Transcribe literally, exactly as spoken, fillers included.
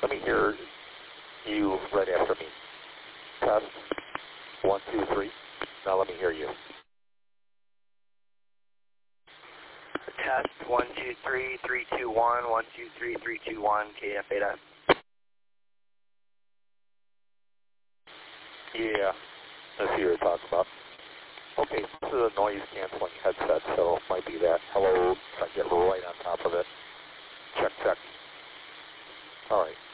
Let me hear you right after me. Test. One, two, three. Now let me hear you. Test. One, two, three, three, two, one. One, two, three, three, two, one. K F Beta. Yeah, that's who you're talking about. Okay, this is a noise canceling headset, so it might be that. Hello, try to get right on top of it. Check, check. All right.